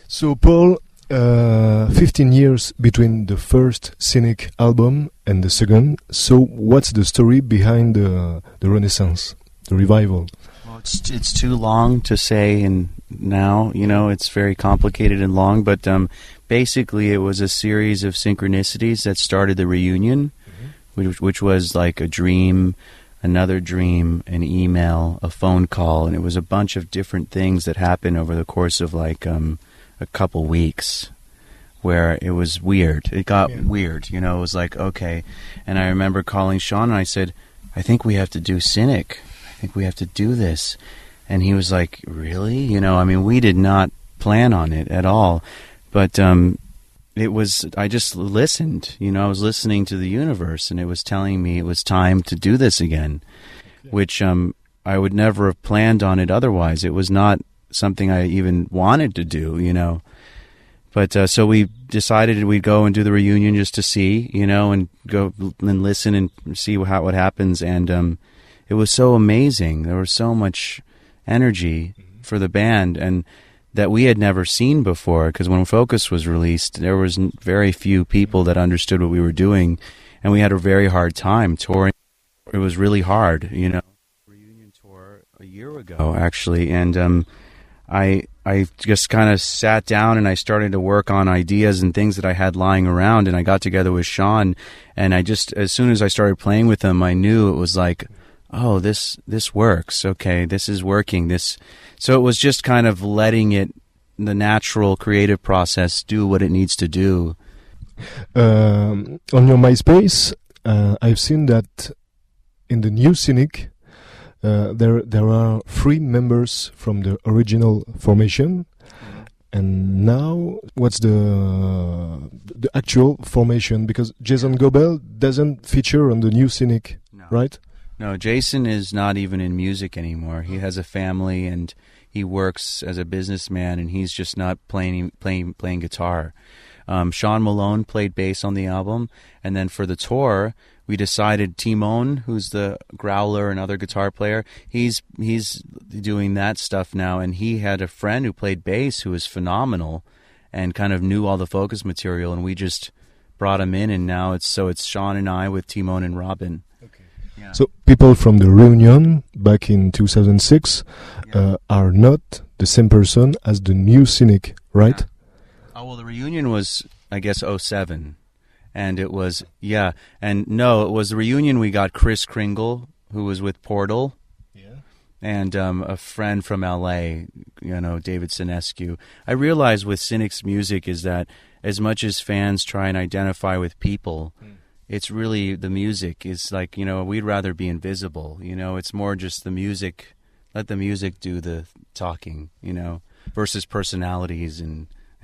So, Paul, 15 years between the first Cynic album and the second. So, what's the story behind the Renaissance, the revival? Well, it's too long to say, and now, it's very complicated and long, but basically it was a series of synchronicities that started the reunion, which was like a dream, another dream, an email, a phone call, and it was a bunch of different things that happened over the course of like a couple weeks, where it was weird. It got weird, it was like, okay. And I remember calling Sean and I said, I think we have to do Cynic. I think we have to do this. And he was like, really? We did not plan on it at all. But I just listened, I was listening to the universe, and it was telling me it was time to do this again, which I would never have planned on it otherwise. It was not something I even wanted to do, But so we decided we'd go and do the reunion just to see, and go and listen and see what happens. And it was so amazing. There was so much energy for the band, and that we had never seen before, because when Focus was released, there was very few people that understood what we were doing, and we had a very hard time touring. It was really hard, Reunion tour a year ago, actually, and I just kind of sat down and I started to work on ideas and things that I had lying around, and I got together with Sean, and as soon as I started playing with him, I knew it was like, oh, this works. Okay, this is working. So it was just kind of letting the natural creative process do what it needs to do. On your MySpace, I've seen that in the new Cynic, there are 3 members from the original formation. And now, what's the actual formation? Because Jason Gobel doesn't feature on the new Cynic, right? No, Jason is not even in music anymore. He has a family and he works as a businessman, and he's just not playing guitar. Sean Malone played bass on the album, and then for the tour, we decided Timon, who's the growler and other guitar player, he's doing that stuff now, and he had a friend who played bass who was phenomenal and kind of knew all the Focus material, and we just brought him in, and now it's Sean and I with Timon and Robin. Yeah. So people from the reunion back in 2006 are not the same person as the new Cynic, right? Yeah. Oh, well, the reunion was, I guess, 2007. And it was, and no, it was the reunion. We got Chris Kringle, who was with Portal, and a friend from LA, David Sinescu. I realized with Cynic's music is that as much as fans try and identify with people, it's really the music. It's like, we'd rather be invisible. It's more just the music. Let the music do the talking, versus personalities and,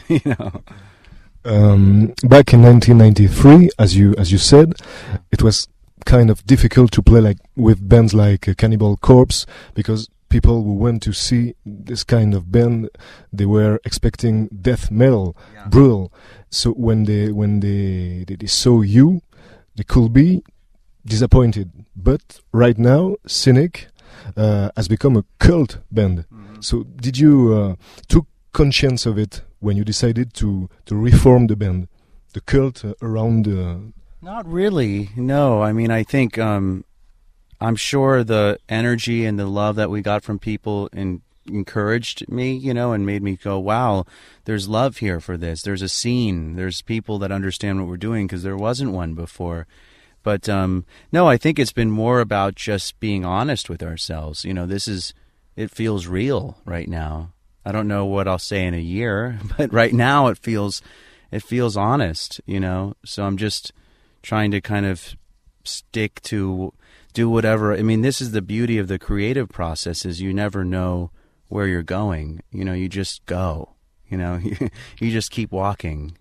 Back in 1993, as you said, it was kind of difficult to play like with bands like Cannibal Corpse, because people who went to see this kind of band, they were expecting death metal, brutal. So when they saw you, they could be disappointed. But right now, Cynic has become a cult band. So did you took conscience of it when you decided to reform the band, the cult around? Not really. No, I think I'm sure the energy and the love that we got from people encouraged me, and made me go, wow, there's love here for this. There's a scene. There's people that understand what we're doing, because there wasn't one before. But no, I think it's been more about just being honest with ourselves. It feels real right now. I don't know what I'll say in a year, but right now it feels honest, So I'm just trying to kind of stick to do whatever. This is the beauty of the creative process, is you never know where you're going. You just go. You just keep walking.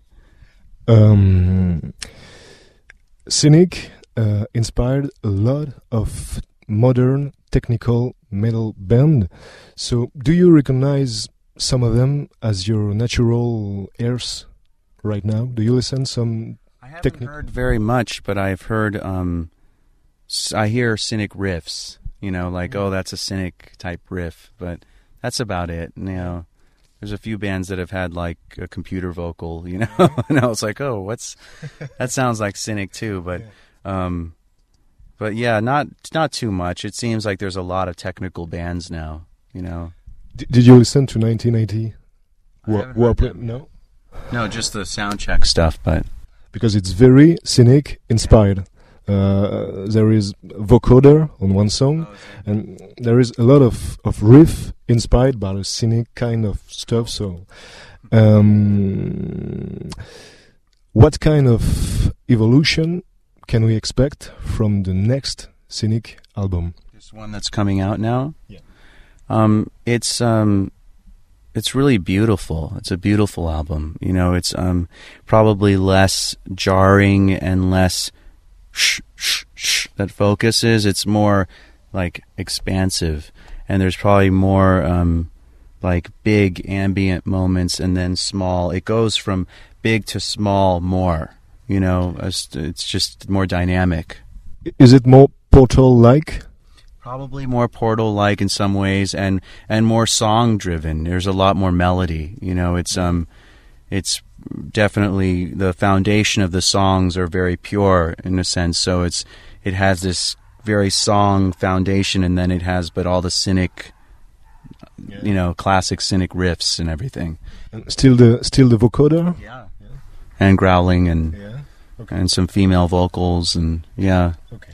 Cynic inspired a lot of modern technical metal band. So do you recognize some of them as your natural heirs right now? Do you listen some? I haven't heard very much, but I've heard I hear Cynic riffs, oh, that's a Cynic type riff, but that's about it. There's a few bands that have had like a computer vocal, you know, and I was like, oh, that sounds like Cynic too, but yeah, not too much. It seems like there's a lot of technical bands now, you know. Did you listen to 1980? No? No, just the soundcheck stuff, but because it's very Cynic inspired. There is vocoder on one song, and there is a lot of riff inspired by the Cynic kind of stuff. So, what kind of evolution can we expect from the next Cynic album? This one that's coming out now? Yeah. It's really beautiful. It's a beautiful album. You know, it's probably less jarring and less that focuses. It's more like expansive, and there's probably more like big ambient moments and then small. It goes from big to small more. You know, it's just more dynamic. Is it more Portal-like? Probably more Portal-like in some ways, and more song-driven. There's a lot more melody. You know, it's definitely the foundation of the songs are very pure in a sense. So it has this very song foundation, and then it has but all the Cynic, you know, classic Cynic riffs and everything. And still the vocoder. Yeah. And growling and okay. And some female vocals and Okay.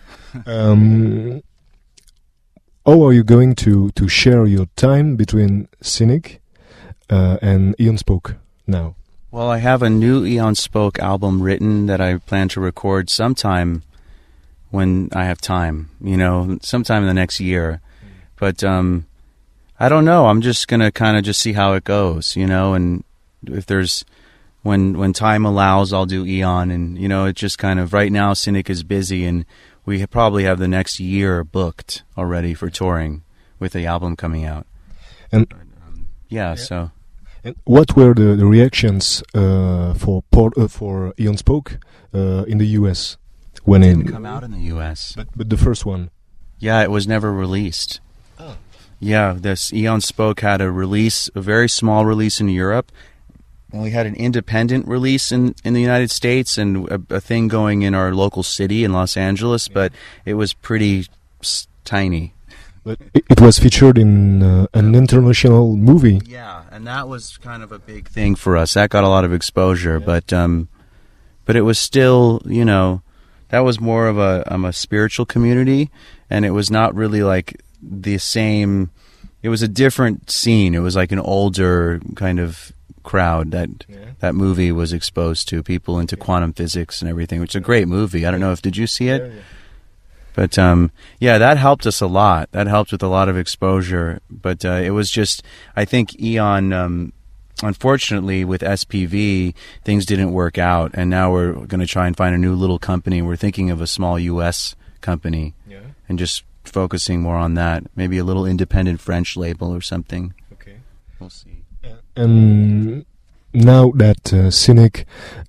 How are you going to share your time between Cynic and Aeon Spoke now? Well, I have a new Aeon Spoke album written that I plan to record sometime when I have time, you know, sometime in the next year. But I don't know. I'm just going to kind of just see how it goes, you know, and if there's, when time allows, I'll do Aeon. And, you know, it just kind of, right now, Cynic is busy, and we probably have the next year booked already for touring with the album coming out. And so. And what were the reactions for Aeon Spoke in the US when it didn't come out in the US? But the first one, yeah, it was never released. Oh, yeah, this Aeon Spoke had a very small release in Europe, and we had an independent release in the United States, and a thing going in our local city in Los Angeles, but it was pretty tiny. But it was featured in an international movie. Yeah, and that was kind of a big thing for us. That got a lot of exposure, but it was still, you know, that was more of a spiritual community, and it was not really like the same. It was a different scene. It was like an older kind of crowd that movie was exposed to, people into quantum physics and everything, which is a great movie. I don't know if, did you see it? Yeah. But, that helped us a lot. That helped with a lot of exposure. But it was just, I think Aeon, unfortunately, with SPV, things didn't work out. And now we're going to try and find a new little company. We're thinking of a small U.S. company and just focusing more on that. Maybe a little independent French label or something. Okay. We'll see. And now that Cynic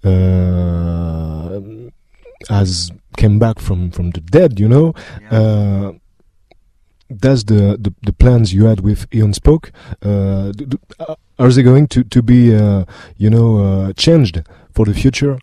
has came back from the dead, you know, does the plans you had with Aeon Spoke, are they going to be changed for the future?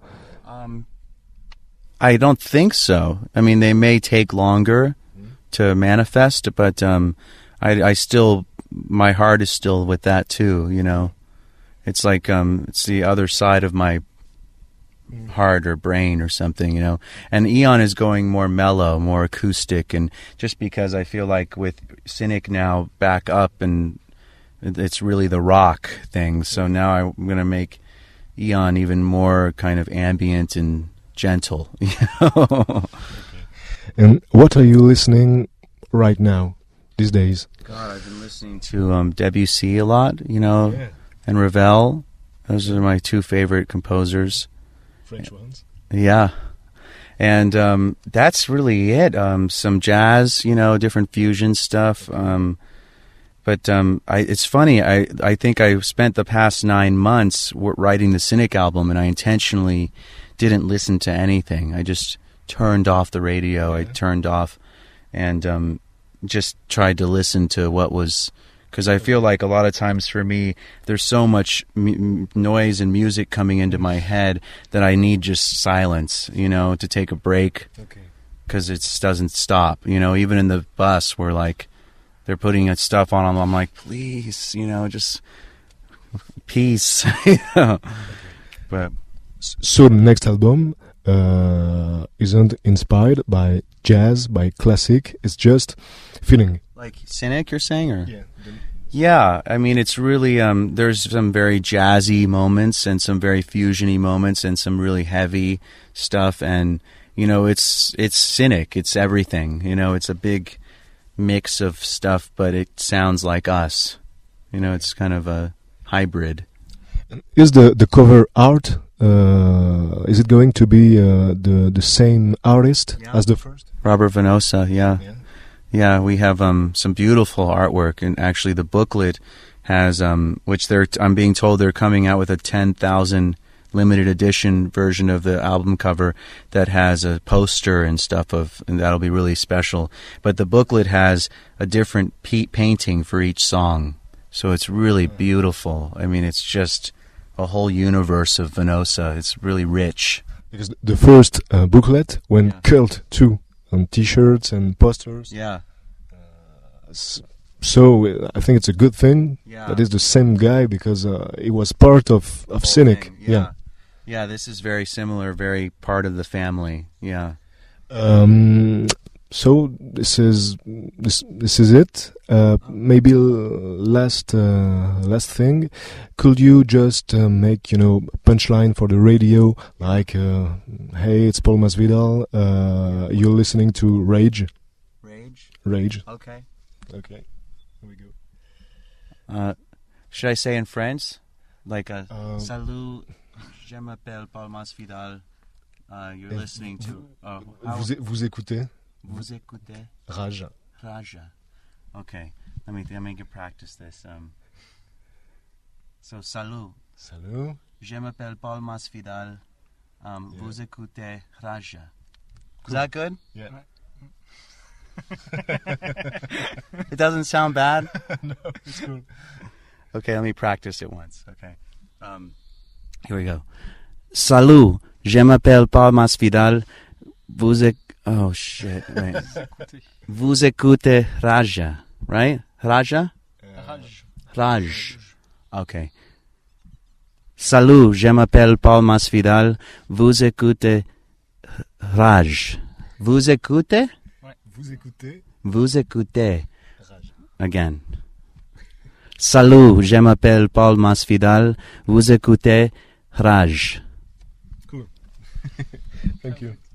I don't think so. I mean, they may take longer to manifest, but I still, my heart is still with that too, you know. It's like it's the other side of my heart or brain or something, you know. And Aeon is going more mellow, more acoustic, and just because I feel like with Cynic now back up, and it's really the rock thing, so now I'm going to make Aeon even more kind of ambient and gentle, you know. Okay. And what are you listening right now these days? God, I've been listening to Debussy a lot, you know, and Ravel. Those are my two favorite composers. French ones. Yeah. And that's really it. Some jazz, you know, different fusion stuff. But it's funny. I think I spent the past 9 months writing the Cynic album, and I intentionally didn't listen to anything. I just turned off the radio. I turned off and just tried to listen to what was Because I feel like a lot of times for me, there's so much noise and music coming into my head that I need just silence, to take a break. Okay. Because it just doesn't stop. Even in the bus, where like they're putting stuff on, I'm like, please, just peace. But so the next album isn't inspired by jazz, by classic. It's just feeling. Like Cynic, you're saying, or Yeah. yeah. I mean, it's really there's some very jazzy moments and some very fusiony moments and some really heavy stuff, and it's Cynic. It's everything. It's a big mix of stuff, but it sounds like us. It's kind of a hybrid. Is the cover art? Is it going to be the same artist as the first? Robert Venosa, yeah. We have some beautiful artwork, and actually the booklet has which I'm being told they're coming out with a 10,000 limited edition version of the album cover that has a poster and stuff and that'll be really special. But the booklet has a different painting for each song, so it's really beautiful. I mean, it's just a whole universe of Venosa. It's really rich. Because the first booklet went cult too, on T-shirts and posters. Yeah. So I think it's a good thing that it's the same guy, because he was part of Cynic. Yeah. Yeah, this is very similar, very part of the family. Yeah. So this is it. Maybe last thing. Could you just make a punchline for the radio, like hey, it's Paul Masvidal. You're listening to Rage. Rage. Okay. Okay. Here we go. Should I say in French, like Salut, je m'appelle Paul Masvidal. You're listening to. Vous écoutez. Vous écoutez. Rage. Okay. Let me practice this. So salut. Salut. Je m'appelle Paul Masvidal. Vous écoutez Rage. Cool. Is that good? Yeah. It doesn't sound bad? No, it's cool. Okay, let me practice it once. Okay. Here we go. Salut, je m'appelle Paul Masvidal. Oh shit, wait. Vous écoutez Raja, right? Raja? Raj. Okay. Salut, je m'appelle Paul Masvidal. Vous écoutez Raj. Vous écoutez? Vous écoutez. Vous écoutez. Again. Salut, je m'appelle Paul Masvidal. Vous écoutez Raj. Cool. Thank you.